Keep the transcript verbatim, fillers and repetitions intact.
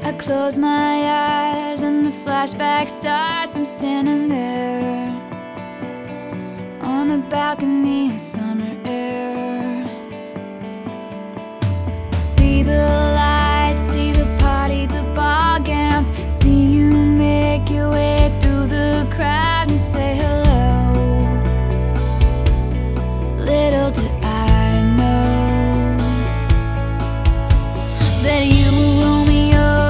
I close my eyes and the flashback starts. I'm standing there on a balcony in summer air. See the